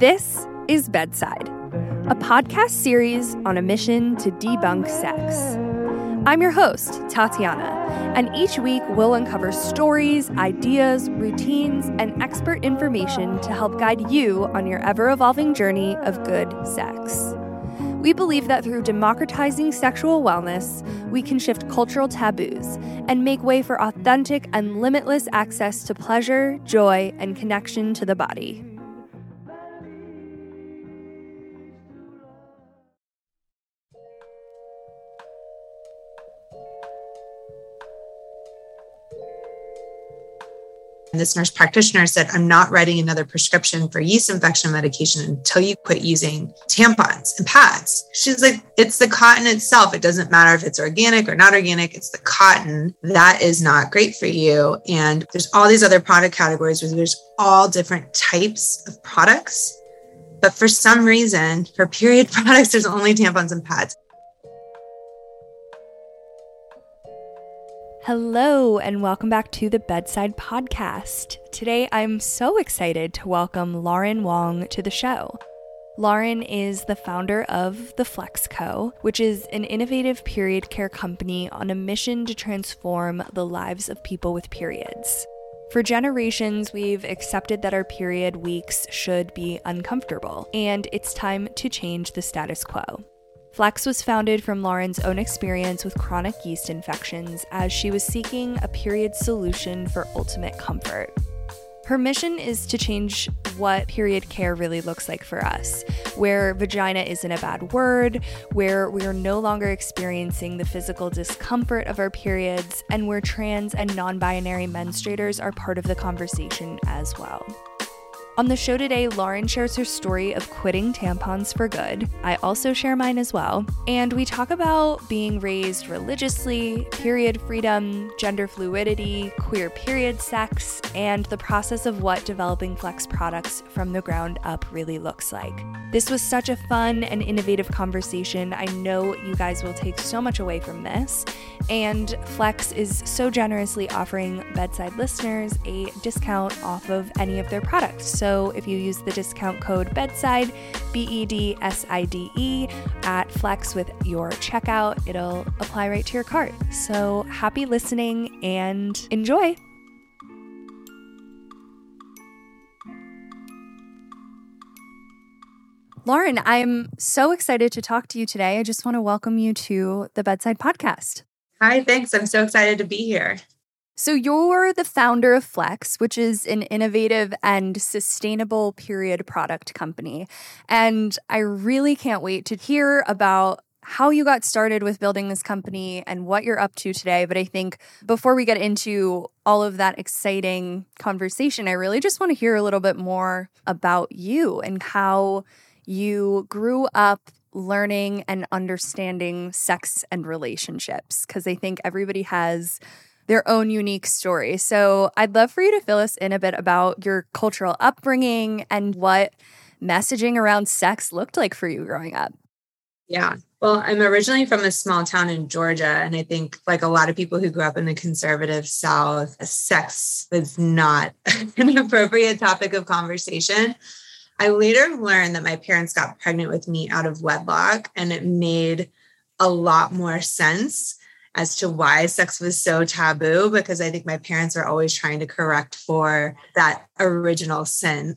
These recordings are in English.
This is Bedside, a podcast series on a mission to debunk sex. I'm your host, Tatiana, and each week we'll uncover stories, ideas, routines, and expert information to help guide you on your ever-evolving journey of good sex. We believe that through democratizing sexual wellness, we can shift cultural taboos and make way for authentic and limitless access to pleasure, joy, and connection to the body. This nurse practitioner said, I'm not writing another prescription for yeast infection medication until you quit using tampons and pads. She's like, it's the cotton itself. It doesn't matter if it's organic or not organic. It's the cotton that is not great for you. And there's all these other product categories where there's all different types of products. But for some reason, for period products, there's only tampons and pads. Hello, and welcome back to the Bedside Podcast. Today, I'm so excited to welcome Lauren Wong to the show. Lauren is the founder of The Flex Co., which is an innovative period care company on a mission to transform the lives of people with periods. For generations, we've accepted that our period weeks should be uncomfortable, and it's time to change the status quo. Flex was founded from Lauren's own experience with chronic yeast infections as she was seeking a period solution for ultimate comfort. Her mission is to change what period care really looks like for us, where vagina isn't a bad word, where we are no longer experiencing the physical discomfort of our periods, and where trans and non-binary menstruators are part of the conversation as well. On the show today, Lauren shares her story of quitting tampons for good. I also share mine as well. And we talk about being raised religiously, period freedom, gender fluidity, queer period sex, and the process of what developing Flex products from the ground up really looks like. This was such a fun and innovative conversation. I know you guys will take so much away from this. And Flex is so generously offering Bedside listeners a discount off of any of their products. So if you use the discount code BEDSIDE, BEDSIDE, at Flex with your checkout, it'll apply right to your cart. So happy listening and enjoy. Lauren, I'm so excited to talk to you today. I just want to welcome you to the Bedside Podcast. Hi, thanks. I'm so excited to be here. So you're the founder of Flex, which is an innovative and sustainable period product company. And I really can't wait to hear about how you got started with building this company and what you're up to today. But I think before we get into all of that exciting conversation, I really just want to hear a little bit more about you and how you grew up learning and understanding sex and relationships, because I think everybody has their own unique story. So I'd love for you to fill us in a bit about your cultural upbringing and what messaging around sex looked like for you growing up. Yeah. Well, I'm originally from a small town in Georgia. And I think like a lot of people who grew up in the conservative South, sex was not an appropriate topic of conversation. I later learned that my parents got pregnant with me out of wedlock, and it made a lot more sense as to why sex was so taboo, because I think my parents are always trying to correct for that original sin.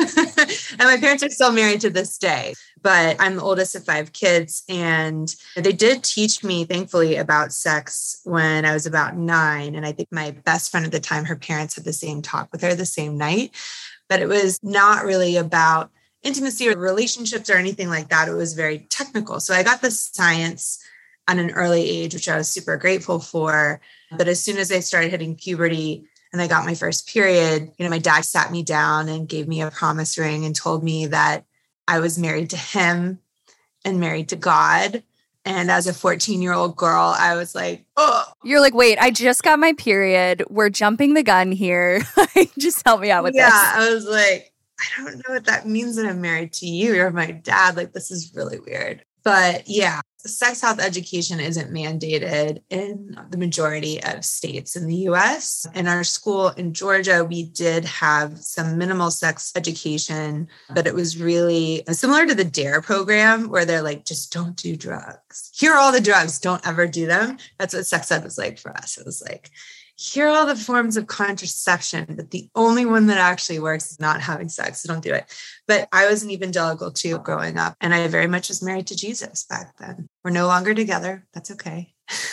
And my parents are still married to this day, but I'm the oldest of 5 kids. And they did teach me, thankfully, about sex when I was about 9. And I think my best friend at the time, her parents had the same talk with her the same night, but it was not really about intimacy or relationships or anything like that. It was very technical. So I got the science at an early age, which I was super grateful for. But as soon as I started hitting puberty and I got my first period, my dad sat me down and gave me a promise ring and told me that I was married to him and married to God. And as a 14-year-old girl, I was like, oh. You're like, wait, I just got my period. We're jumping the gun here. Just help me out with this. Yeah, I was like, I don't know what that means that I'm married to you. You're my dad. Like, this is really weird. But yeah, sex health education isn't mandated in the majority of states in the US. In our school in Georgia, we did have some minimal sex education, but it was really similar to the DARE program where they're like, just don't do drugs. Here are all the drugs, don't ever do them. That's what sex ed was like for us. It was like, here are all the forms of contraception, but the only one that actually works is not having sex. So don't do it. But I was an evangelical too growing up, and I very much was married to Jesus back then. We're no longer together. That's okay.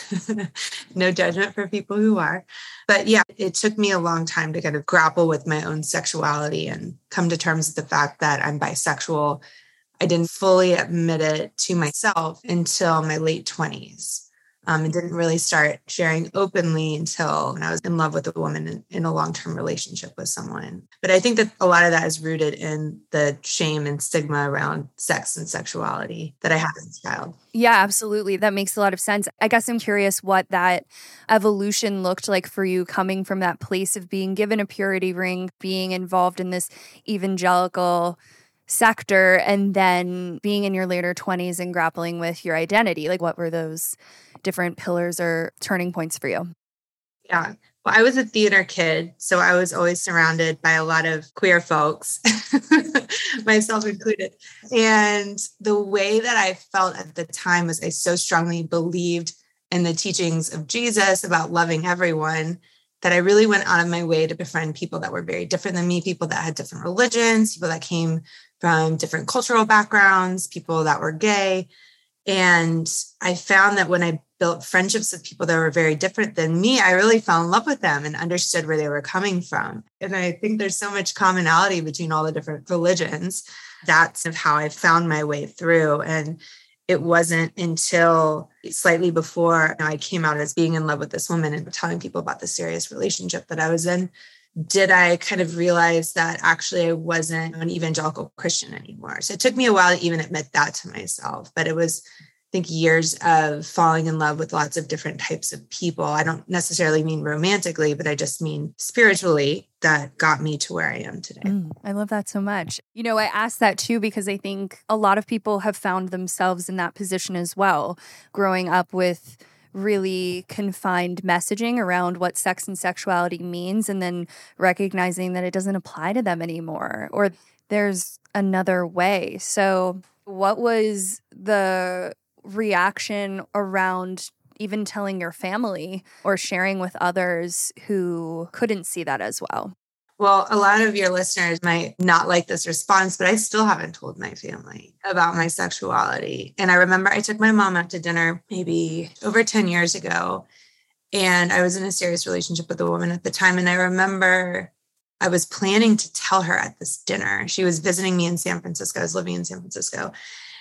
No judgment for people who are. But yeah, it took me a long time to kind of grapple with my own sexuality and come to terms with the fact that I'm bisexual. I didn't fully admit it to myself until my late 20s. And didn't really start sharing openly until when I was in love with a woman in a long-term relationship with someone. But I think that a lot of that is rooted in the shame and stigma around sex and sexuality that I had as a child. Yeah, absolutely. That makes a lot of sense. I guess I'm curious what that evolution looked like for you, coming from that place of being given a purity ring, being involved in this evangelical sector, and then being in your later 20s and grappling with your identity. Like, what were those different pillars or turning points for you? Yeah. Well, I was a theater kid, so I was always surrounded by a lot of queer folks, myself included. And the way that I felt at the time was I so strongly believed in the teachings of Jesus about loving everyone that I really went out of my way to befriend people that were very different than me, people that had different religions, people that came from different cultural backgrounds, people that were gay. And I found that when I built friendships with people that were very different than me, I really fell in love with them and understood where they were coming from. And I think there's so much commonality between all the different religions. That's how I found my way through. And it wasn't until slightly before I came out as being in love with this woman and telling people about the serious relationship that I was in, did I kind of realize that actually I wasn't an evangelical Christian anymore. So it took me a while to even admit that to myself, but it was, I think, years of falling in love with lots of different types of people. I don't necessarily mean romantically, but I just mean spiritually, that got me to where I am today. I love that so much. You know, I asked that too, because I think a lot of people have found themselves in that position as well, growing up with really confined messaging around what sex and sexuality means, and then recognizing that it doesn't apply to them anymore, or there's another way. So what was the reaction around even telling your family or sharing with others who couldn't see that as well? Well, a lot of your listeners might not like this response, but I still haven't told my family about my sexuality. And I remember I took my mom out to dinner maybe over 10 years ago, and I was in a serious relationship with a woman at the time. And I remember I was planning to tell her at this dinner. She was visiting me in San Francisco. I was living in San Francisco.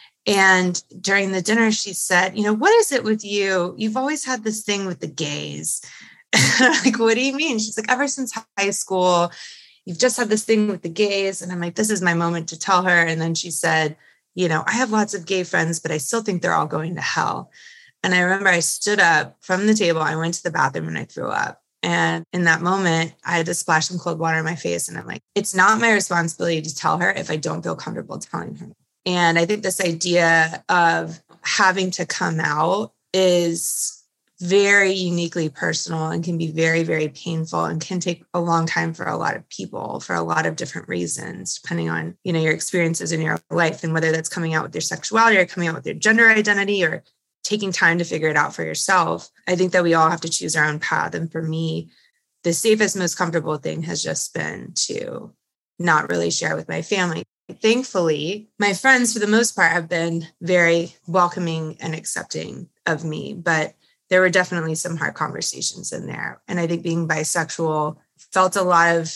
And during the dinner, she said, you know, what is it with you? You've always had this thing with the gays. And I'm like, what do you mean? She's like, ever since high school, you've just had this thing with the gays. And I'm like, this is my moment to tell her. And then she said, you know, I have lots of gay friends, but I still think they're all going to hell. And I remember I stood up from the table. I went to the bathroom and I threw up. And in that moment, I had to splash some cold water in my face. And I'm like, it's not my responsibility to tell her if I don't feel comfortable telling her. And I think this idea of having to come out is very uniquely personal and can be very, very painful and can take a long time for a lot of people for a lot of different reasons, depending on, you know, your experiences in your life and whether that's coming out with your sexuality or coming out with your gender identity or taking time to figure it out for yourself. I think that we all have to choose our own path. And for me, the safest, most comfortable thing has just been to not really share with my family. Thankfully, my friends, for the most part, have been very welcoming and accepting of me, but there were definitely some hard conversations in there. And I think being bisexual felt a lot of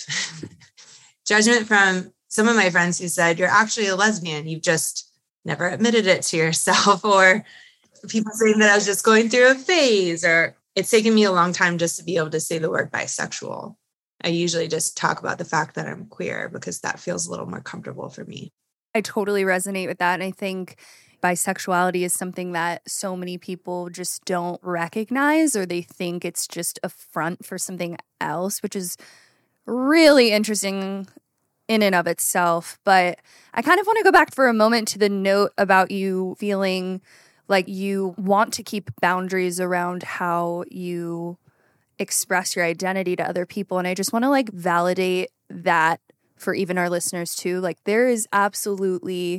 judgment from some of my friends who said, you're actually a lesbian. You've just never admitted it to yourself. Or people saying that I was just going through a phase, or it's taken me a long time just to be able to say the word bisexual. I usually just talk about the fact that I'm queer because that feels a little more comfortable for me. I totally resonate with that. And I think bisexuality is something that so many people just don't recognize, or they think it's just a front for something else, which is really interesting in and of itself. But I kind of want to go back for a moment to the note about you feeling like you want to keep boundaries around how you express your identity to other people. And I just want to like validate that for even our listeners too. Like there is absolutely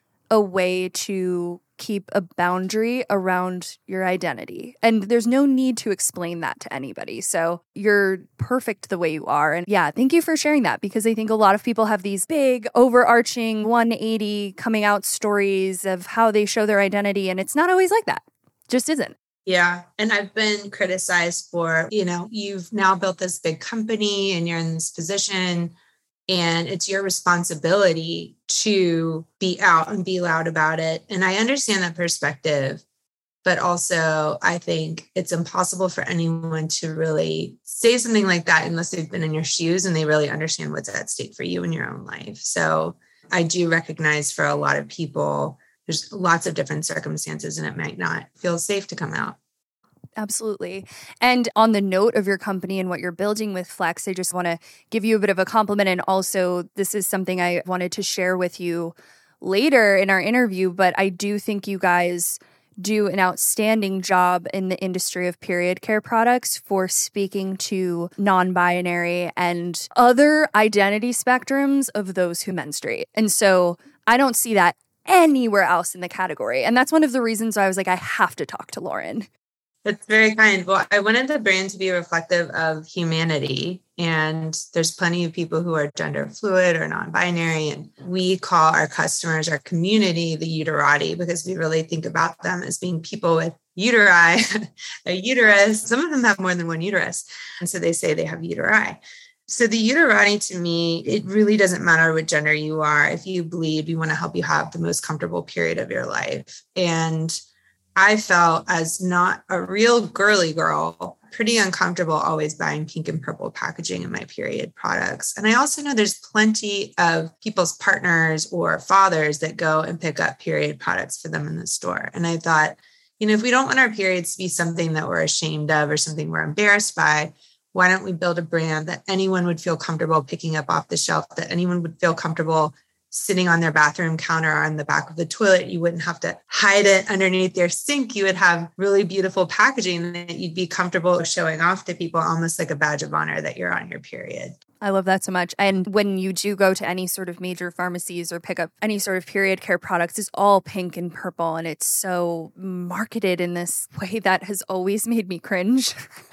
a way to keep a boundary around your identity. And there's no need to explain that to anybody. So you're perfect the way you are. And yeah, thank you for sharing that, because I think a lot of people have these big overarching 180 coming out stories of how they show their identity. And it's not always like that. Just isn't. Yeah. And I've been criticized for, you've now built this big company and you're in this position, and it's your responsibility to be out and be loud about it. And I understand that perspective, but also I think it's impossible for anyone to really say something like that unless they've been in your shoes and they really understand what's at stake for you in your own life. So I do recognize for a lot of people, there's lots of different circumstances and it might not feel safe to come out. Absolutely. And on the note of your company and what you're building with Flex, I just want to give you a bit of a compliment. And also, this is something I wanted to share with you later in our interview, but I do think you guys do an outstanding job in the industry of period care products for speaking to non-binary and other identity spectrums of those who menstruate. And so I don't see that anywhere else in the category. And that's one of the reasons why I was like, I have to talk to Lauren. That's very kind. Well, I wanted the brand to be reflective of humanity. And there's plenty of people who are gender fluid or non-binary. And we call our customers, our community, the uterati, because we really think about them as being people with uteri, a uterus. Some of them have more than one uterus. And so they say they have uteri. So the uterati, to me, it really doesn't matter what gender you are. If you bleed, we want to help you have the most comfortable period of your life. And I felt, as not a real girly girl, pretty uncomfortable always buying pink and purple packaging in my period products. And I also know there's plenty of people's partners or fathers that go and pick up period products for them in the store. And I thought, if we don't want our periods to be something that we're ashamed of or something we're embarrassed by, why don't we build a brand that anyone would feel comfortable picking up off the shelf, that anyone would feel comfortable sitting on their bathroom counter or on the back of the toilet? You wouldn't have to hide it underneath your sink. You would have really beautiful packaging that you'd be comfortable showing off to people, almost like a badge of honor that you're on your period. I love that so much. And when you do go to any sort of major pharmacies or pick up any sort of period care products, it's all pink and purple. And it's so marketed in this way that has always made me cringe.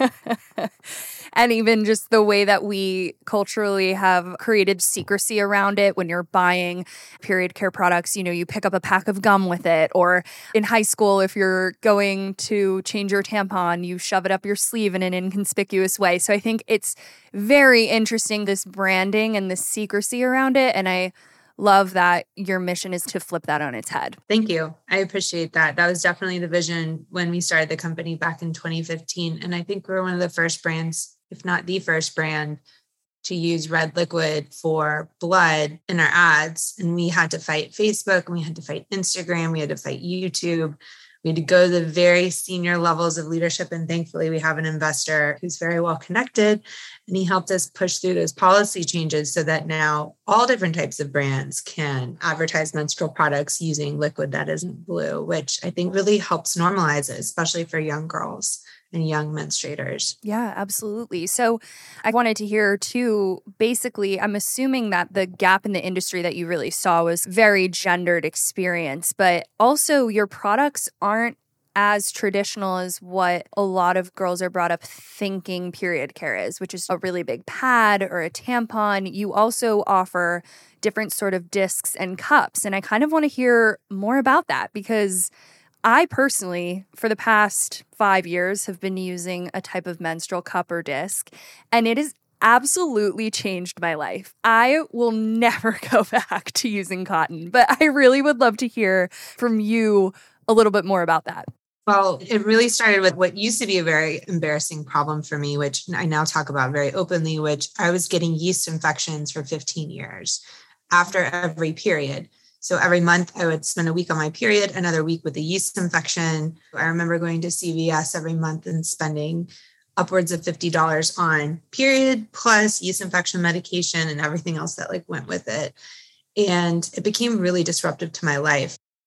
And even just the way that we culturally have created secrecy around it. When you're buying period care products, you pick up a pack of gum with it. Or in high school, if you're going to change your tampon, you shove it up your sleeve in an inconspicuous way. So I think it's very interesting, this branding and the secrecy around it. And I love that your mission is to flip that on its head. Thank you. I appreciate that. That was definitely the vision when we started the company back in 2015. And I think we're one of the first brands, if not the first brand, to use red liquid for blood in our ads. And we had to fight Facebook, and we had to fight Instagram, we had to fight YouTube. We had to go to the very senior levels of leadership. And thankfully, we have an investor who's very well connected. And he helped us push through those policy changes so that now all different types of brands can advertise menstrual products using liquid that isn't blue, which I think really helps normalize it, especially for young girls and young menstruators. Yeah, absolutely. So I wanted to hear too, basically, I'm assuming that the gap in the industry that you really saw was very gendered experience, but also your products aren't as traditional as what a lot of girls are brought up thinking period care is, which is a really big pad or a tampon. You also offer different sort of discs and cups. And I kind of want to hear more about that, because I personally, for the past 5 years, have been using a type of menstrual cup or disc, and it has absolutely changed my life. I will never go back to using cotton, but I really would love to hear from you a little bit more about that. Well, it really started with what used to be a very embarrassing problem for me, which I now talk about very openly, which I was getting yeast infections for 15 years after every period. So every month I would spend a week on my period, another week with a yeast infection. I remember going to CVS every month and spending upwards of $50 on period plus yeast infection medication and everything else that went with it. And it became really disruptive to my life.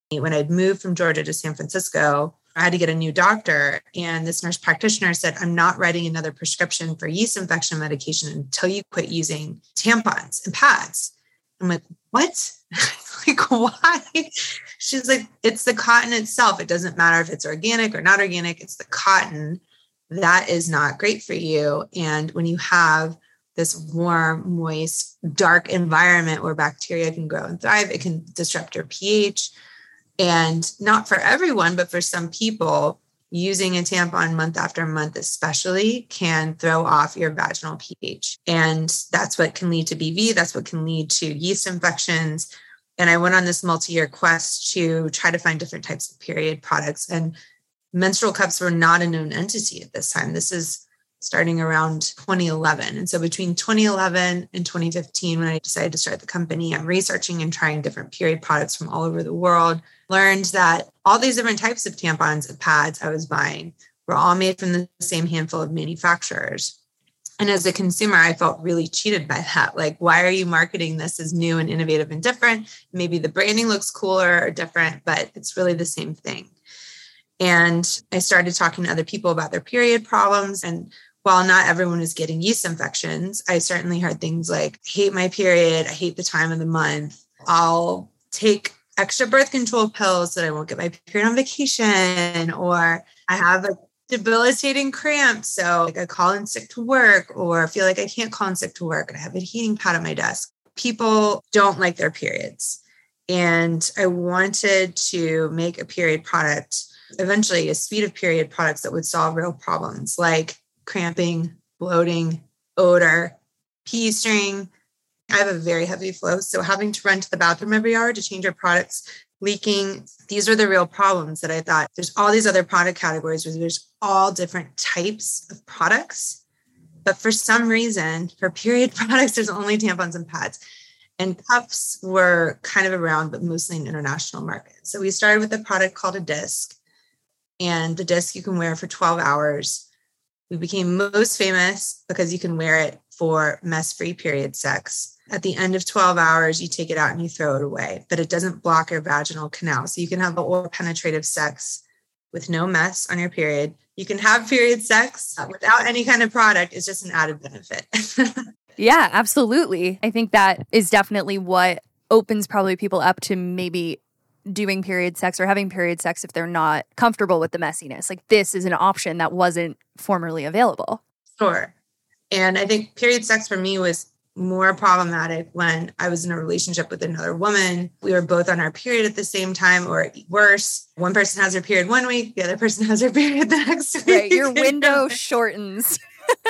When I'd moved from Georgia to San Francisco, I had to get a new doctor. And this nurse practitioner said, I'm not writing another prescription for yeast infection medication until you quit using tampons and pads. I'm like, what? Like, why? She's like, it's the cotton itself. It doesn't matter if it's organic or not organic. It's the cotton that is not great for you. And when you have this warm, moist, dark environment where bacteria can grow and thrive, it can disrupt your pH. And not for everyone, but for some people, using a tampon month after month especially can throw off your vaginal pH. And that's what can lead to BV. That's what can lead to yeast infections. And I went on this multi-year quest to try to find different types of period products. And menstrual cups were not a known entity at this time. This is starting around 2011. And so between 2011 and 2015, when I decided to start the company, I'm researching and trying different period products from all over the world, learned that all these different types of tampons and pads I was buying were all made from the same handful of manufacturers. And as a consumer, I felt really cheated by that. Like, why are you marketing this as new and innovative and different? Maybe the branding looks cooler or different, but it's really the same thing. And I started talking to other people about their period problems. And while not everyone was getting yeast infections, I certainly heard things like, I hate my period. I hate the time of the month. I'll take extra birth control pills so that I won't get my period on vacation, or I have a debilitating cramp. So like I call in sick to work, or feel like I can't call in sick to work. And I have a heating pad on my desk. People don't like their periods. And I wanted to make a period product, eventually a suite of period products that would solve real problems like cramping, bloating, odor, pee string. I have a very heavy flow. So having to run to the bathroom every hour to change our products, leaking, these are the real problems that I thought. There's all these other product categories where there's all different types of products. But for some reason, for period products, there's only tampons and pads. And cups were kind of around, but mostly in international markets. So we started with a product called a disc. And the disc you can wear for 12 hours. We became most famous because you can wear it for mess-free period sex. At the end of 12 hours, you take it out and you throw it away, but it doesn't block your vaginal canal. So you can have oral penetrative sex with no mess on your period. You can have period sex without any kind of product. It's just an added benefit. Yeah, absolutely. I think that is definitely what opens probably people up to maybe doing period sex or having period sex if they're not comfortable with the messiness. Like, this is an option that wasn't formerly available. Sure. And I think period sex for me was more problematic when I was in a relationship with another woman. We were both on our period at the same time, or worse, one person has her period one week, the other person has her period the next week. Right, your window shortens.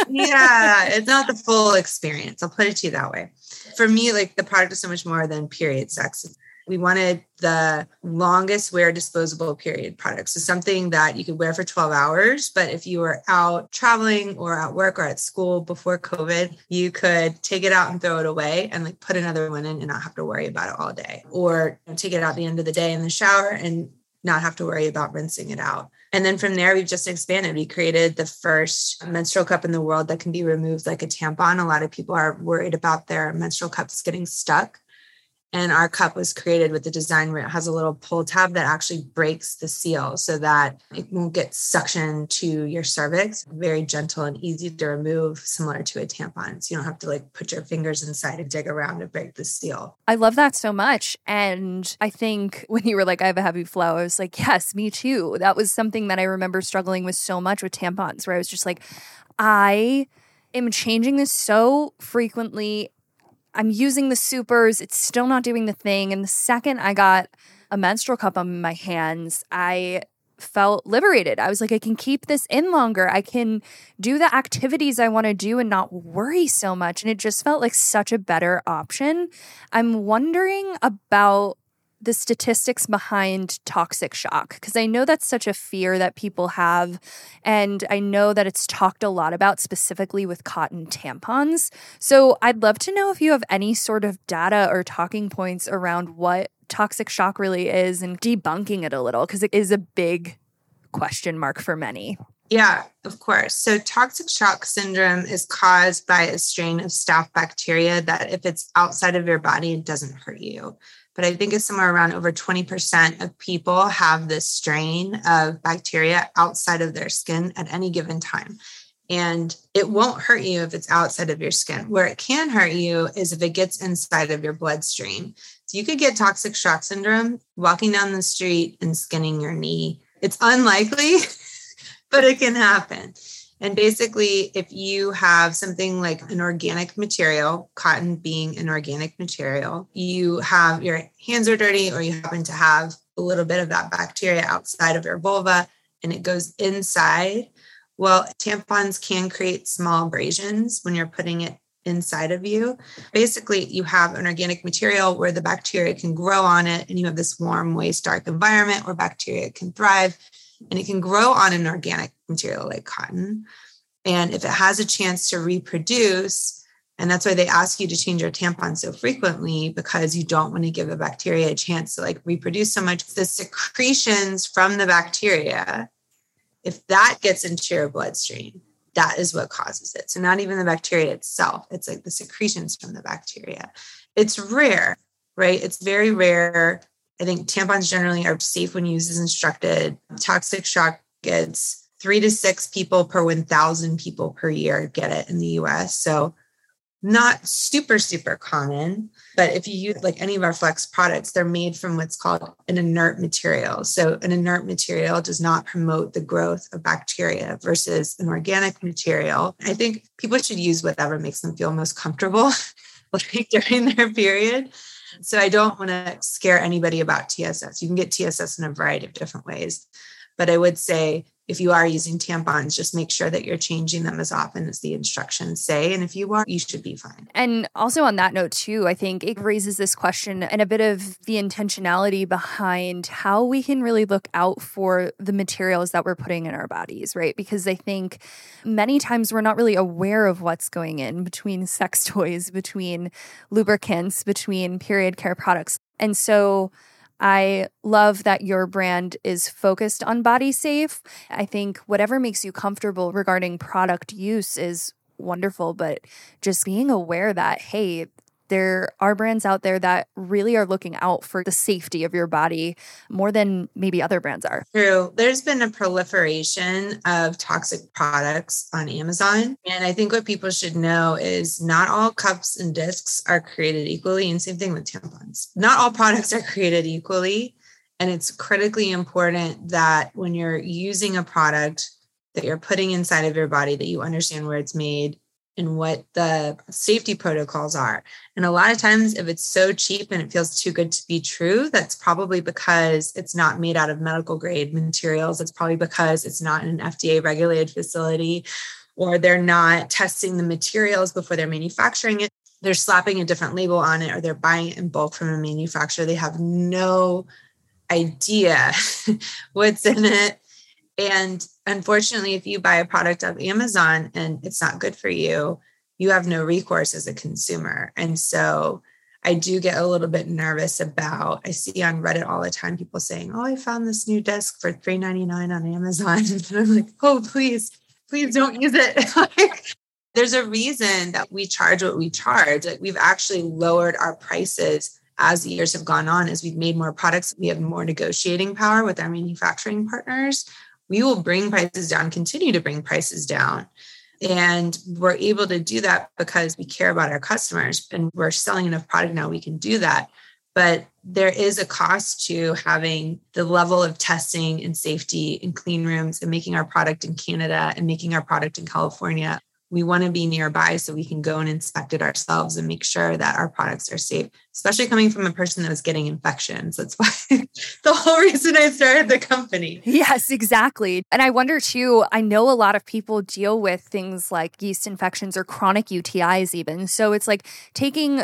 Yeah, it's not the full experience. I'll put it to you that way. For me, like, the product is so much more than period sex. We wanted the longest wear disposable period product. So something that you could wear for 12 hours, but if you were out traveling or at work or at school before COVID, you could take it out and throw it away and like put another one in and not have to worry about it all day, or take it out at the end of the day in the shower and not have to worry about rinsing it out. And then from there, we've just expanded. We created the first menstrual cup in the world that can be removed like a tampon. A lot of people are worried about their menstrual cups getting stuck. And our cup was created with the design where it has a little pull tab that actually breaks the seal so that it won't get suction to your cervix. Very gentle and easy to remove, similar to a tampon. So you don't have to like put your fingers inside and dig around to break the seal. I love that so much. And I think when you were like, I have a heavy flow, I was like, yes, me too. That was something that I remember struggling with so much with tampons, where I was just like, I am changing this so frequently. I'm using the supers. It's still not doing the thing. And the second I got a menstrual cup on my hands, I felt liberated. I was like, I can keep this in longer. I can do the activities I want to do and not worry so much. And it just felt like such a better option. I'm wondering about the statistics behind toxic shock, because I know that's such a fear that people have. And I know that it's talked a lot about specifically with cotton tampons. So I'd love to know if you have any sort of data or talking points around what toxic shock really is and debunking it a little, because it is a big question mark for many. Yeah, of course. So toxic shock syndrome is caused by a strain of staph bacteria that if it's outside of your body, it doesn't hurt you. But I think it's somewhere around over 20% of people have this strain of bacteria outside of their skin at any given time. And it won't hurt you if it's outside of your skin. Where it can hurt you is if it gets inside of your bloodstream. So you could get toxic shock syndrome walking down the street and skinning your knee. It's unlikely, but it can happen. And basically, if you have something like an organic material, cotton being an organic material, you have your hands are dirty or you happen to have a little bit of that bacteria outside of your vulva and it goes inside. Well, tampons can create small abrasions when you're putting it inside of you. Basically, you have an organic material where the bacteria can grow on it and you have this warm, moist, dark environment where bacteria can thrive. And it can grow on an organic material like cotton. And if it has a chance to reproduce, and that's why they ask you to change your tampon so frequently, because you don't want to give the bacteria a chance to like reproduce so much. The secretions from the bacteria, if that gets into your bloodstream, that is what causes it. So not even the bacteria itself, it's like the secretions from the bacteria. It's rare, right? It's very rare. I think tampons generally are safe when used as instructed. Toxic shock gets 3 to 6 people per 1,000 people per year get it in the US. So not super, super common. But if you use like any of our Flex products, they're made from what's called an inert material. So an inert material does not promote the growth of bacteria versus an organic material. I think people should use whatever makes them feel most comfortable like during their period. So I don't want to scare anybody about TSS. You can get TSS in a variety of different ways. But I would say if you are using tampons, just make sure that you're changing them as often as the instructions say. And if you are, you should be fine. And also on that note, too, I think it raises this question and a bit of the intentionality behind how we can really look out for the materials that we're putting in our bodies, right? Because I think many times we're not really aware of what's going in between sex toys, between lubricants, between period care products. And so I love that your brand is focused on body safe. I think whatever makes you comfortable regarding product use is wonderful, but just being aware that, hey, there are brands out there that really are looking out for the safety of your body more than maybe other brands are. True. There's been a proliferation of toxic products on Amazon. And I think what people should know is not all cups and discs are created equally. And same thing with tampons. Not all products are created equally. And it's critically important that when you're using a product that you're putting inside of your body, that you understand where it's made and what the safety protocols are. And a lot of times, if it's so cheap and it feels too good to be true, that's probably because it's not made out of medical grade materials. It's probably because it's not in an FDA regulated facility, or they're not testing the materials before they're manufacturing it. They're slapping a different label on it, or they're buying it in bulk from a manufacturer. They have no idea what's in it. And unfortunately, if you buy a product off Amazon and it's not good for you, you have no recourse as a consumer. And so I do get a little bit nervous about, I see on Reddit all the time, people saying, oh, I found this new disc for $3.99 on Amazon. And I'm like, oh, please don't use it. There's a reason that we charge what we charge. Like we've actually lowered our prices as the years have gone on, as we've made more products. We have more negotiating power with our manufacturing partners. We will bring prices down, continue to bring prices down. And we're able to do that because we care about our customers and we're selling enough product now we can do that. But there is a cost to having the level of testing and safety in clean rooms and making our product in Canada and making our product in California. We want to be nearby so we can go and inspect it ourselves and make sure that our products are safe, especially coming from a person that was getting infections. That's why the whole reason I started the company. Yes, exactly. And I wonder too, I know a lot of people deal with things like yeast infections or chronic UTIs even. So it's like taking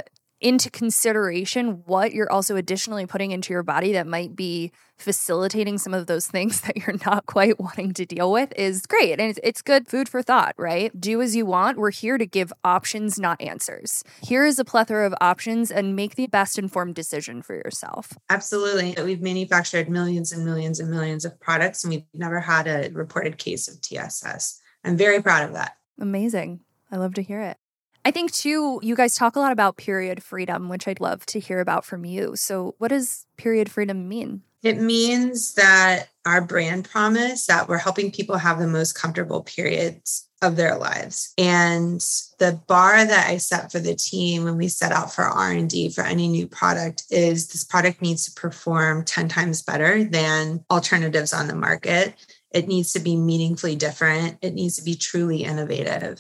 into consideration what you're also additionally putting into your body that might be facilitating some of those things that you're not quite wanting to deal with is great. And it's good food for thought, right? Do as you want. We're here to give options, not answers. Here is a plethora of options and make the best informed decision for yourself. Absolutely. We've manufactured millions and millions and millions of products, and we've never had a reported case of TSS. I'm very proud of that. Amazing. I love to hear it. I think, too, you guys talk a lot about period freedom, which I'd love to hear about from you. So what does period freedom mean? It means that our brand promise that we're helping people have the most comfortable periods of their lives. And the bar that I set for the team when we set out for R&D for any new product is this product needs to perform 10 times better than alternatives on the market. It needs to be meaningfully different. It needs to be truly innovative.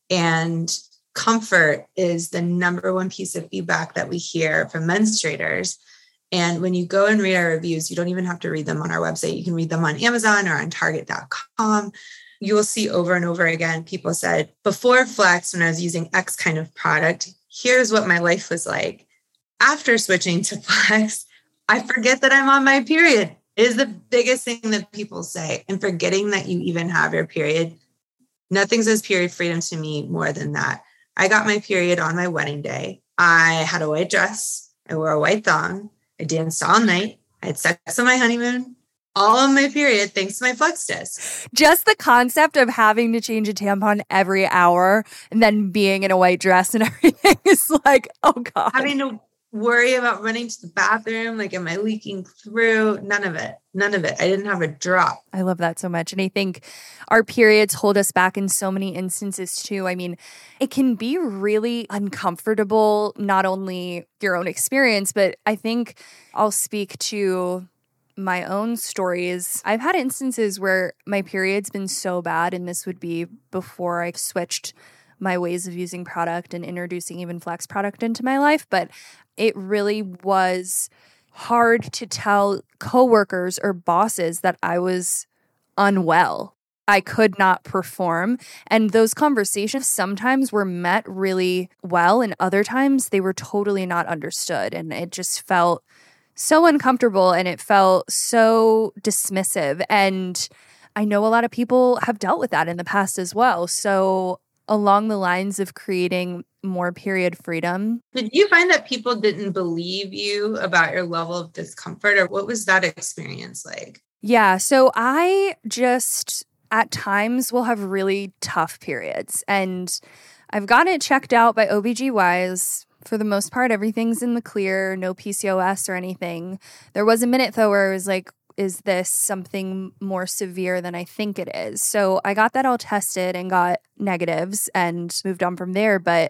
And comfort is the number one piece of feedback that we hear from menstruators. And when you go and read our reviews, you don't even have to read them on our website. You can read them on Amazon or on Target.com. You will see over and over again, people said, before Flex, when I was using X kind of product, here's what my life was like. After switching to Flex, I forget that I'm on my period. It is the biggest thing that people say. And forgetting that you even have your period. Nothing says period freedom to me more than that. I got my period on my wedding day. I had a white dress. I wore a white thong. I danced all night. I had sex on my honeymoon, all on my period, thanks to my Flex disc. Just the concept of having to change a tampon every hour and then being in a white dress and everything is like, oh God. Having to worry about running to the bathroom, like, am I leaking through? None of it. I didn't have a drop. I love that so much. And I think our periods hold us back in so many instances too. I mean, it can be really uncomfortable, not only your own experience, but I think I'll speak to my own stories. I've had instances where my period's been so bad, and this would be before I switched my ways of using product and introducing even Flex product into my life. But it really was hard to tell coworkers or bosses that I was unwell. I could not perform. And those conversations sometimes were met really well, and other times they were totally not understood. And it just felt so uncomfortable, and it felt so dismissive. And I know a lot of people have dealt with that in the past as well. So along the lines of creating more period freedom. Did you find that people didn't believe you about your level of discomfort, or what was that experience like? Yeah, so I just at times will have really tough periods, and I've gotten it checked out by OBGYs. For the most part, everything's in the clear, no PCOS or anything. There was a minute though where I was like, is this something more severe than I think it is? So I got that all tested and got negatives and moved on from there. But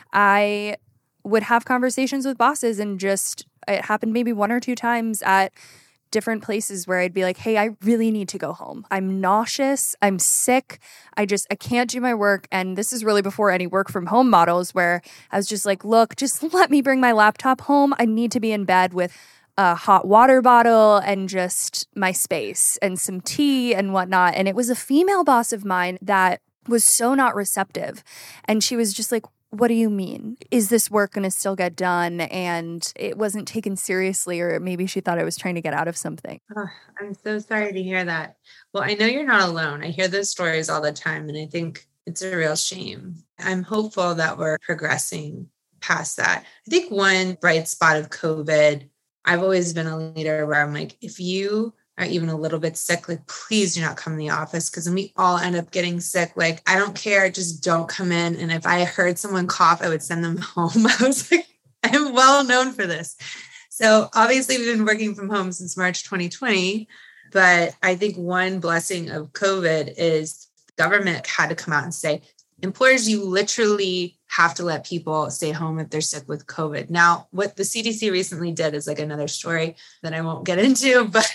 I would have conversations with bosses, and just, it happened maybe one or two times at different places where I'd be like, hey, I really need to go home. I'm nauseous. I'm sick. I can't do my work. And this is really before any work from home models, where I was just like, look, just let me bring my laptop home. I need to be in bed with a hot water bottle and just my space and some tea and whatnot. And it was a female boss of mine that was so not receptive. And she was just like, what do you mean? Is this work going to still get done? And it wasn't taken seriously, or maybe she thought I was trying to get out of something. Oh, I'm so sorry to hear that. Well, I know you're not alone. I hear those stories all the time, and I think it's a real shame. I'm hopeful that we're progressing past that. I think one bright spot of COVID, I've always been a leader where I'm like, if you are even a little bit sick, like, please do not come in the office, because when we all end up getting sick, like, I don't care, just don't come in. And if I heard someone cough, I would send them home. I was like, I'm well known for this. So obviously we've been working from home since March 2020, but I think one blessing of COVID is the government had to come out and say, employers, you literally have to let people stay home if they're sick with COVID. Now, what the CDC recently did is like another story that I won't get into, but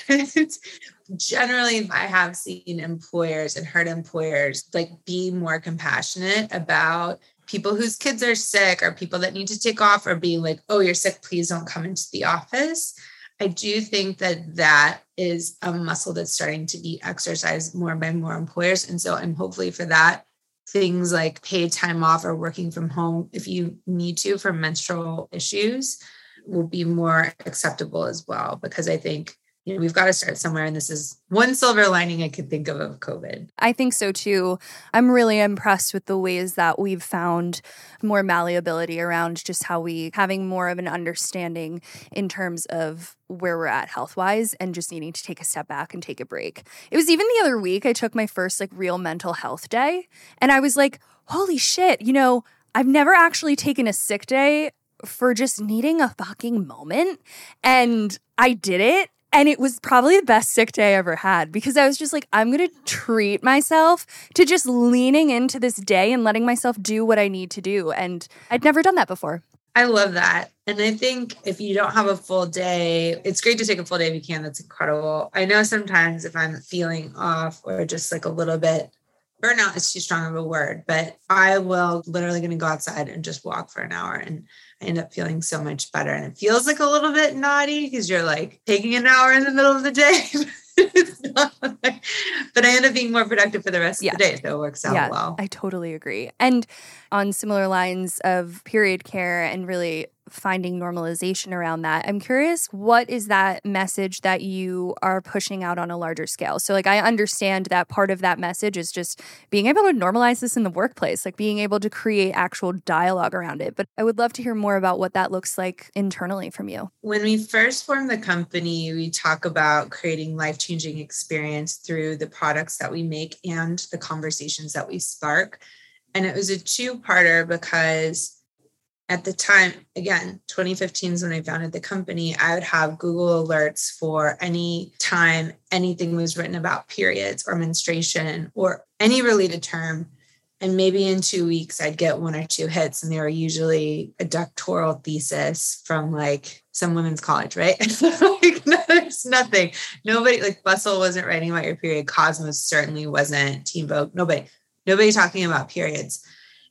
generally I have seen employers and heard employers like be more compassionate about people whose kids are sick or people that need to take off, or being like, oh, you're sick, please don't come into the office. I do think that that is a muscle that's starting to be exercised more by more employers. And so I'm hopefully for that things like paid time off or working from home if you need to for menstrual issues will be more acceptable as well. Because I think, we've got to start somewhere. And this is one silver lining I could think of COVID. I think so too. I'm really impressed with the ways that we've found more malleability around just how having more of an understanding in terms of where we're at health-wise and just needing to take a step back and take a break. It was even the other week I took my first real mental health day, and I was like, holy shit, I've never actually taken a sick day for just needing a fucking moment. And I did it. And it was probably the best sick day I ever had, because I was just like, I'm going to treat myself to just leaning into this day and letting myself do what I need to do. And I'd never done that before. I love that. And I think if you don't have a full day, it's great to take a full day if you can. That's incredible. I know sometimes if I'm feeling off or just a little bit, burnout is too strong of a word, but I will literally going to go outside and just walk for an hour, and I end up feeling so much better. And it feels a little bit naughty because you're taking an hour in the middle of the day. It's not but I end up being more productive for the rest of the day. So it works out well. I totally agree. And on similar lines of period care and really finding normalization around that, I'm curious, what is that message that you are pushing out on a larger scale? So I understand that part of that message is just being able to normalize this in the workplace, being able to create actual dialogue around it. But I would love to hear more about what that looks like internally from you. When we first formed the company, we talk about creating life-changing experience through the products that we make and the conversations that we spark. And it was a two-parter because at the time, again, 2015 is when I founded the company. I would have Google alerts for any time anything was written about periods or menstruation or any related term. And maybe in 2 weeks, I'd get 1 or 2 hits. And they were usually a doctoral thesis from some women's college, right? No, there's nothing. Nobody, Bustle wasn't writing about your period. Cosmos certainly wasn't. Teen Vogue, nobody talking about periods.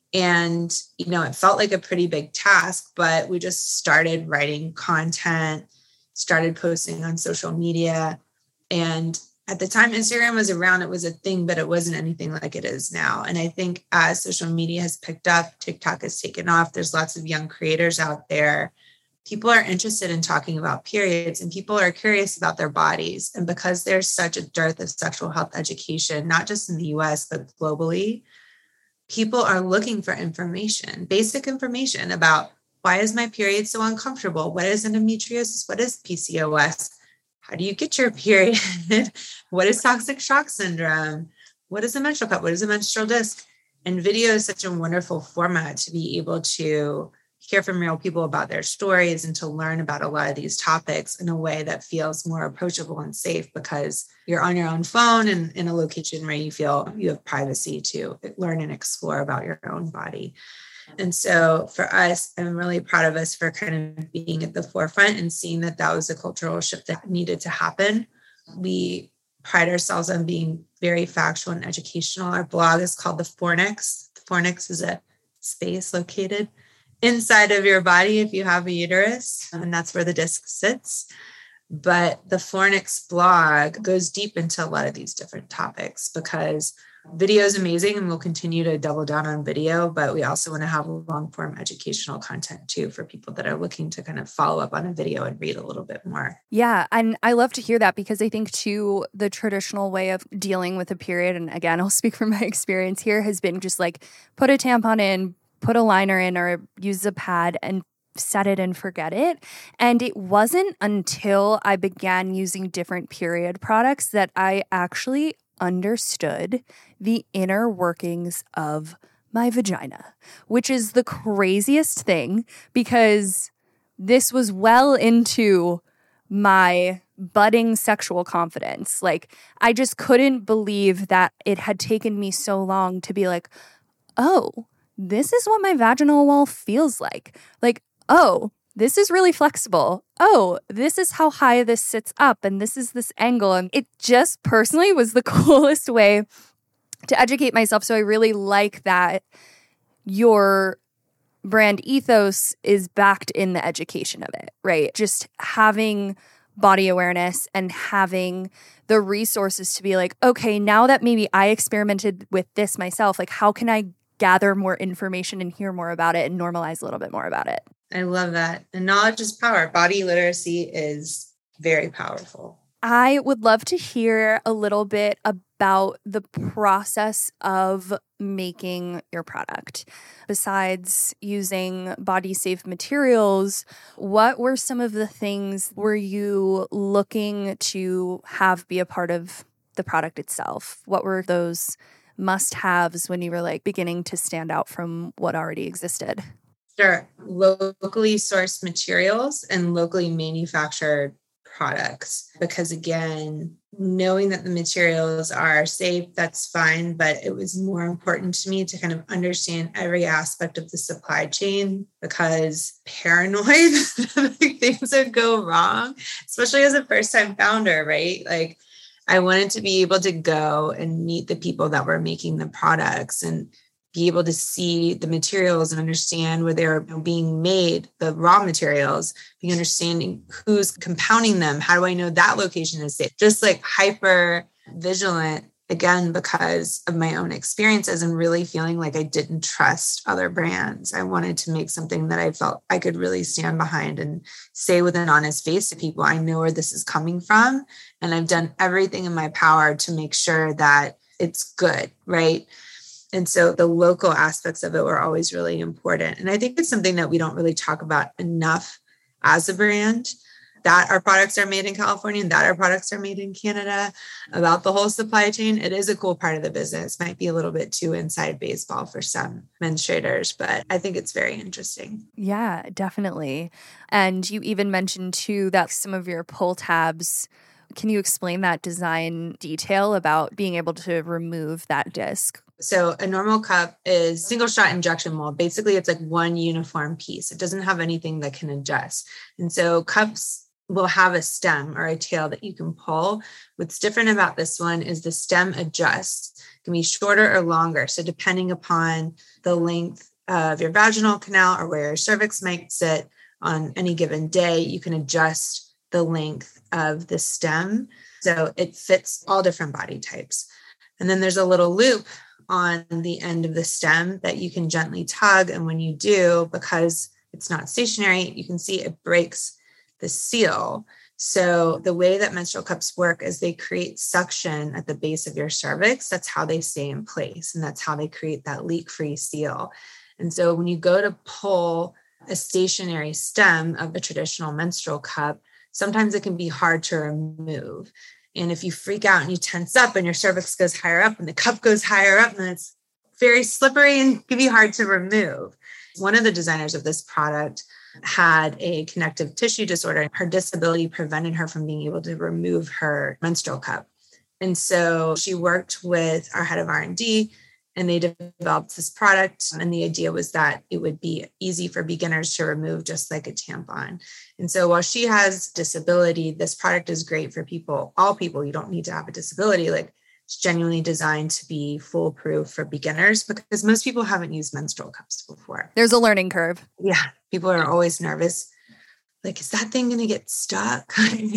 And, it felt like a pretty big task, but we just started writing content, started posting on social media. And at the time Instagram was around, it was a thing, but it wasn't anything like it is now. And I think as social media has picked up, TikTok has taken off, there's lots of young creators out there. People are interested in talking about periods, and people are curious about their bodies. And because there's such a dearth of sexual health education, not just in the US, but globally, people are looking for information, basic information about why is my period so uncomfortable? What is endometriosis? What is PCOS? How do you get your period? What is toxic shock syndrome? What is a menstrual cup? What is a menstrual disc? And video is such a wonderful format to be able to hear from real people about their stories and to learn about a lot of these topics in a way that feels more approachable and safe, because you're on your own phone and in a location where you feel you have privacy to learn and explore about your own body. And so for us, I'm really proud of us for kind of being at the forefront and seeing that that was a cultural shift that needed to happen. We pride ourselves on being very factual and educational. Our blog is called The Fornix. The Fornix is a space located inside of your body if you have a uterus, and that's where the disc sits. But the Fornix blog goes deep into a lot of these different topics because video is amazing and we'll continue to double down on video, but we also want to have long form educational content too for people that are looking to kind of follow up on a video and read a little bit more. Yeah. And I love to hear that because I think too, the traditional way of dealing with a period, and again, I'll speak from my experience here, has been just put a tampon in, put a liner in, or use a pad and set it and forget it. And it wasn't until I began using different period products that I actually understood the inner workings of my vagina, which is the craziest thing because this was well into my budding sexual confidence. I just couldn't believe that it had taken me so long to be oh, this is what my vaginal wall feels like. Oh, this is really flexible. Oh, this is how high this sits up, and this is this angle. And it just personally was the coolest way to educate myself. So I really like that your brand ethos is backed in the education of it, right? Just having body awareness and having the resources to be like, okay, now that maybe I experimented with this myself, like how can I gather more information and hear more about it and normalize a little bit more about it? I love that. And knowledge is power. Body literacy is very powerful. I would love to hear a little bit about the process of making your product. Besides using body safe materials, what were some of the things were you looking to have be a part of the product itself? What were those must-haves when you were like beginning to stand out from what already existed? Sure. Locally sourced materials and locally manufactured products. Because again, knowing that the materials are safe, that's fine. But it was more important to me to kind of understand every aspect of the supply chain, because paranoid things would go wrong, especially as a first-time founder, right? Like I wanted to be able to go and meet the people that were making the products and be able to see the materials and understand where they're being made, the raw materials, being understanding who's compounding them. How do I know that location is safe? Just like hyper vigilant, again, because of my own experiences and really feeling like I didn't trust other brands. I wanted to make something that I felt I could really stand behind and say with an honest face to people, I know where this is coming from. And I've done everything in my power to make sure that it's good, right? And so the local aspects of it were always really important. And I think it's something that we don't really talk about enough as a brand, that our products are made in California and that our products are made in Canada, about the whole supply chain. It is a cool part of the business. Might be a little bit too inside baseball for some menstruators, but I think it's very interesting. Yeah, definitely. And you even mentioned too that some of your pull tabs, can you explain that design detail about being able to remove that disc? So a normal cup is single shot injection mold. Basically, it's like one uniform piece. It doesn't have anything that can adjust. And so cups will have a stem or a tail that you can pull. What's different about this one is the stem adjusts. It can be shorter or longer. So depending upon the length of your vaginal canal or where your cervix might sit on any given day, you can adjust the length of the stem. So it fits all different body types. And then there's a little loop on the end of the stem that you can gently tug. And when you do, because it's not stationary, you can see it breaks the seal. So the way that menstrual cups work is they create suction at the base of your cervix. That's how they stay in place. And that's how they create that leak-free seal. And so when you go to pull a stationary stem of a traditional menstrual cup, sometimes it can be hard to remove. And if you freak out and you tense up and your cervix goes higher up and the cup goes higher up, then it's very slippery and can be hard to remove. One of the designers of this product had a connective tissue disorder. Her disability prevented her from being able to remove her menstrual cup. And so she worked with our head of R&D and they developed this product. And the idea was that it would be easy for beginners to remove, just like a tampon. And so while she has disability, this product is great for people, all people. You don't need to have a disability. Like it's genuinely designed to be foolproof for beginners because most people haven't used menstrual cups before. There's a learning curve. Yeah. People are always nervous. Like, is that thing going to get stuck?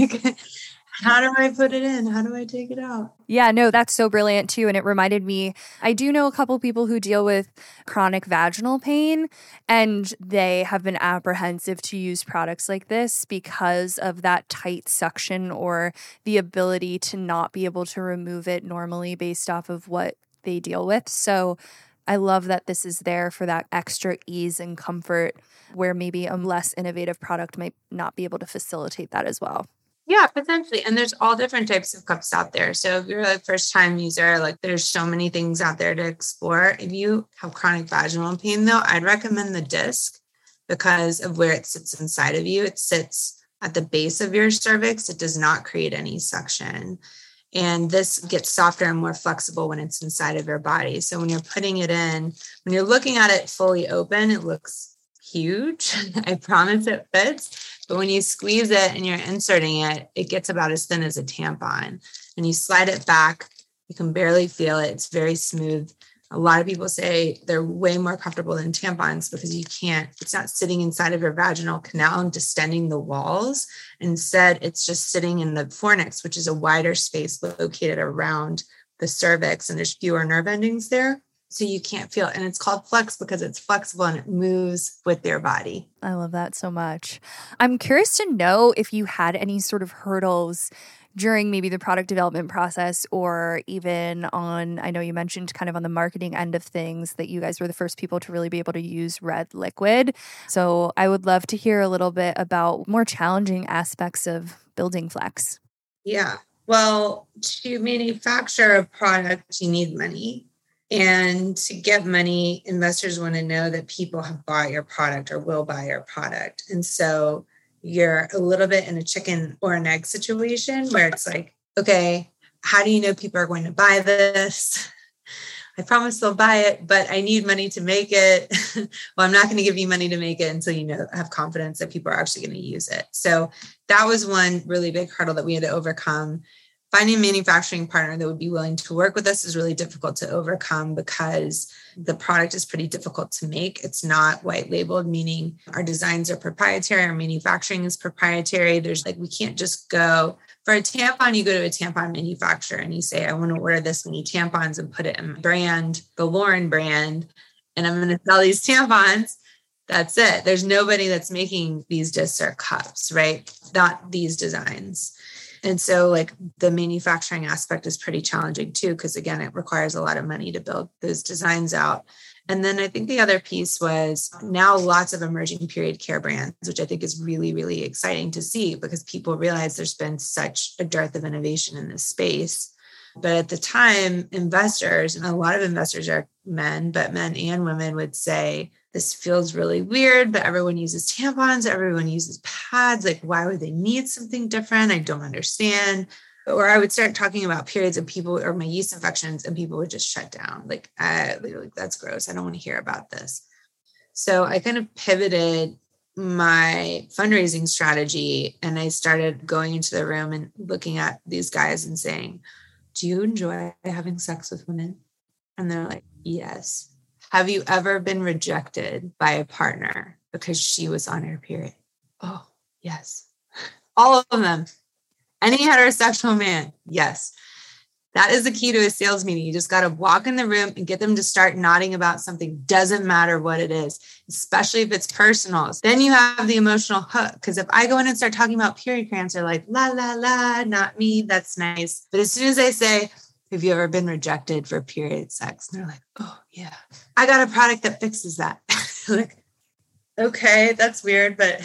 How do I put it in? How do I take it out? Yeah, no, that's so brilliant too. And it reminded me, I do know a couple people who deal with chronic vaginal pain, and they have been apprehensive to use products like this because of that tight suction or the ability to not be able to remove it normally based off of what they deal with. So I love that this is there for that extra ease and comfort where maybe a less innovative product might not be able to facilitate that as well. Yeah, potentially. And there's all different types of cups out there. So if you're a first-time user, like there's so many things out there to explore. If you have chronic vaginal pain, though, I'd recommend the disc because of where it sits inside of you. It sits at the base of your cervix. It does not create any suction. And this gets softer and more flexible when it's inside of your body. So when you're putting it in, when you're looking at it fully open, it looks huge. I promise it fits. But when you squeeze it and you're inserting it, it gets about as thin as a tampon. And you slide it back, you can barely feel it. It's very smooth A lot of people say they're way more comfortable than tampons because it's not sitting inside of your vaginal canal and distending the walls. Instead, it's just sitting in the fornix, which is a wider space located around the cervix, and there's fewer nerve endings there. So you can't feel it. And it's called Flex because it's flexible and it moves with your body. I love that so much. I'm curious to know if you had any sort of hurdles during maybe the product development process, or even on, I know you mentioned kind of on the marketing end of things that you guys were the first people to really be able to use red liquid. So I would love to hear a little bit about more challenging aspects of building Flex. Yeah. Well, to manufacture a product, you need money. And to get money, investors want to know that people have bought your product or will buy your product. And so you're a little bit in a chicken or an egg situation where it's like, okay, how do you know people are going to buy this? I promise they'll buy it, but I need money to make it. Well, I'm not going to give you money to make it until you have confidence that people are actually going to use it. So that was one really big hurdle that we had to overcome. Finding a manufacturing partner that would be willing to work with us is really difficult to overcome because the product is pretty difficult to make. It's not white labeled, meaning our designs are proprietary, our manufacturing is proprietary. We can't just go for a tampon. You go to a tampon manufacturer and you say, I want to order this many tampons and put it in my brand, the Lauren brand, and I'm going to sell these tampons. That's it. There's nobody that's making these discs or cups, right? Not these designs. And so the manufacturing aspect is pretty challenging too, because again, it requires a lot of money to build those designs out. And then I think the other piece was now lots of emerging period care brands, which I think is really, really exciting to see because people realize there's been such a dearth of innovation in this space. But at the time, investors, and a lot of investors are men, but men and women would say, this feels really weird, but everyone uses tampons, everyone uses pads. Why would they need something different? I don't understand. Or I would start talking about periods and people, or my yeast infections, and people would just shut down. That's gross. I don't want to hear about this. So I kind of pivoted my fundraising strategy and I started going into the room and looking at these guys and saying, do you enjoy having sex with women? And they're like, yes. Have you ever been rejected by a partner because she was on her period? Oh, yes. All of them. Any heterosexual man? Yes. That is the key to a sales meeting. You just got to walk in the room and get them to start nodding about something. Doesn't matter what it is, especially if it's personal. Then you have the emotional hook. Because if I go in and start talking about period cramps, they're like, la, la, la, not me. That's nice. But as soon as I say, have you ever been rejected for period sex? And they're like, oh, yeah. I got a product that fixes that. Okay, that's weird, but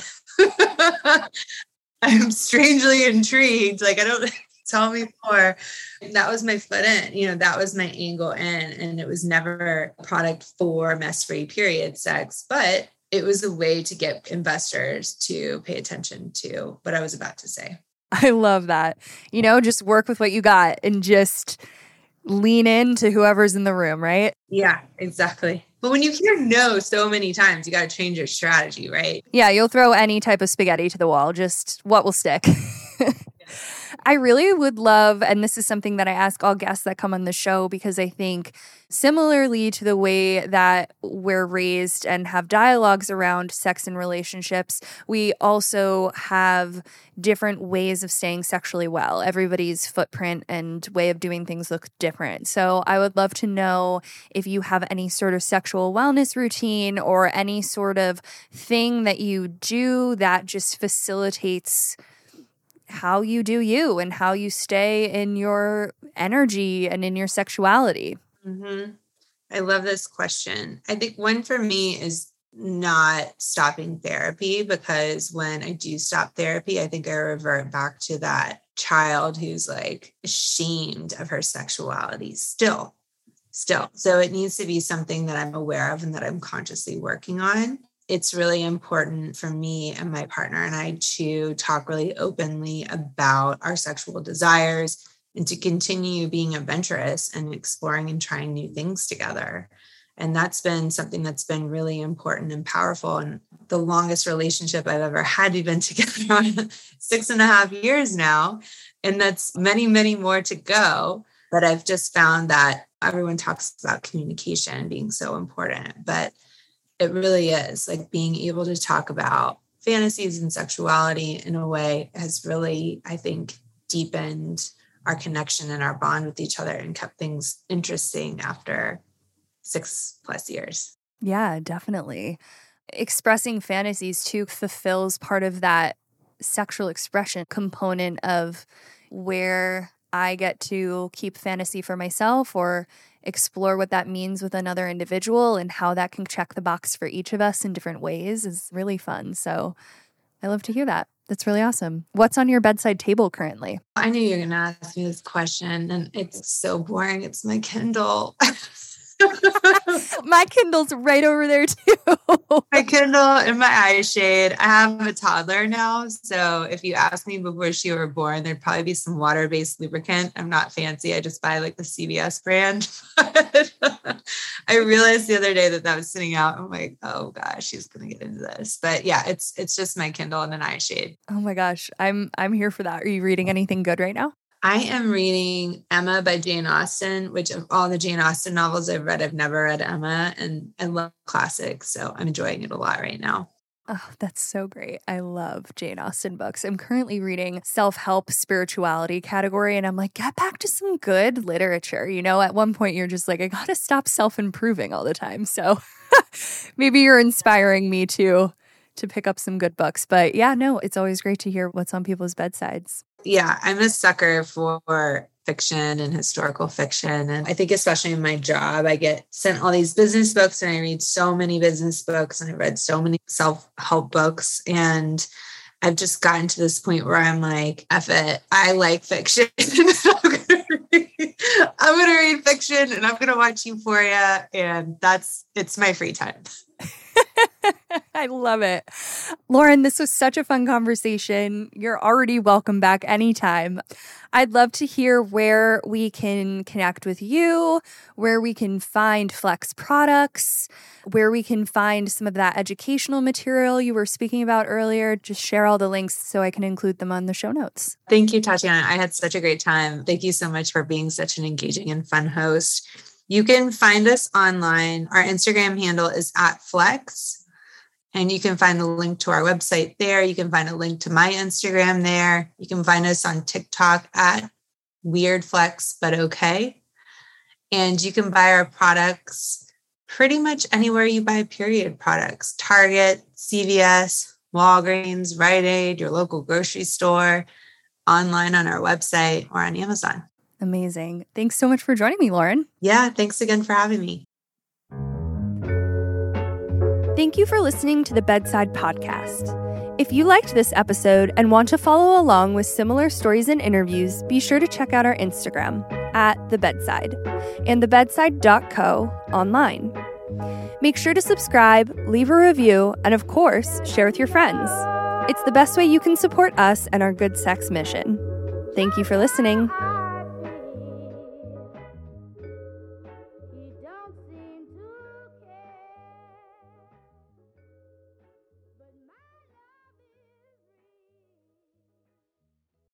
I'm strangely intrigued. I don't tell me more. That was my foot in, that was my angle in. And it was never a product for mess-free period sex, but it was a way to get investors to pay attention to what I was about to say. I love that. Just work with what you got and just lean into whoever's in the room, right? Yeah, exactly. But when you hear no so many times, you got to change your strategy, right? Yeah, you'll throw any type of spaghetti to the wall, just what will stick. I really would love, and this is something that I ask all guests that come on the show, because I think similarly to the way that we're raised and have dialogues around sex and relationships, we also have different ways of staying sexually well. Everybody's footprint and way of doing things look different. So I would love to know if you have any sort of sexual wellness routine or any sort of thing that you do that just facilitates how you do you and how you stay in your energy and in your sexuality. Mm-hmm. I love this question. I think one for me is not stopping therapy, because when I do stop therapy, I think I revert back to that child who's ashamed of her sexuality still. So it needs to be something that I'm aware of and that I'm consciously working on. It's really important for me and my partner and I to talk really openly about our sexual desires and to continue being adventurous and exploring and trying new things together. And that's been something that's been really important and powerful. And the longest relationship I've ever had, we've been together 6.5 years now. And that's many, many more to go. But I've just found that everyone talks about communication being so important, but it really is like being able to talk about fantasies and sexuality in a way has really, I think, deepened our connection and our bond with each other and kept things interesting after 6+ years. Yeah, definitely. Expressing fantasies too fulfills part of that sexual expression component of where I get to keep fantasy for myself or explore what that means with another individual and how that can check the box for each of us in different ways is really fun. So I love to hear that. That's really awesome. What's on your bedside table currently? I knew you were going to ask me this question, and it's so boring. It's my Kindle. My Kindle's right over there too. My Kindle and my eye shade. I have a toddler now. So if you asked me before she were born, there'd probably be some water-based lubricant. I'm not fancy. I just buy like the CVS brand. But I realized the other day that was sitting out. I'm like, oh gosh, she's going to get into this. But yeah, it's just my Kindle and an eye shade. Oh my gosh. I'm here for that. Are you reading anything good right now? I am reading Emma by Jane Austen, which of all the Jane Austen novels I've read, I've never read Emma, and I love classics. So I'm enjoying it a lot right now. Oh, that's so great. I love Jane Austen books. I'm currently reading self-help spirituality category, and I'm like, get back to some good literature. You know, at one point you're just like, I got to stop self-improving all the time. So maybe you're inspiring me to pick up some good books. But yeah, no, it's always great to hear what's on people's bedsides. Yeah, I'm a sucker for fiction and historical fiction. And I think especially in my job, I get sent all these business books and I read so many business books and I read so many self-help books. And I've just gotten to this point where I'm like, F it, I like fiction. I'm going to read fiction and I'm going to watch Euphoria. And it's my free time. I love it. Lauren, this was such a fun conversation. You're already welcome back anytime. I'd love to hear where we can connect with you, where we can find Flex products, where we can find some of that educational material you were speaking about earlier. Just share all the links so I can include them on the show notes. Thank you, Tatiana. I had such a great time. Thank you so much for being such an engaging and fun host. You can find us online. Our Instagram handle is @Flex. And you can find the link to our website there. You can find a link to my Instagram there. You can find us on TikTok @WeirdFlex, And you can buy our products pretty much anywhere you buy period products. Target, CVS, Walgreens, Rite Aid, your local grocery store, online on our website or on Amazon. Amazing. Thanks so much for joining me, Lauren. Yeah, thanks again for having me. Thank you for listening to the Bedside Podcast. If you liked this episode and want to follow along with similar stories and interviews, be sure to check out our Instagram @TheBedside and thebedside.co online. Make sure to subscribe, leave a review, and of course, share with your friends. It's the best way you can support us and our good sex mission. Thank you for listening.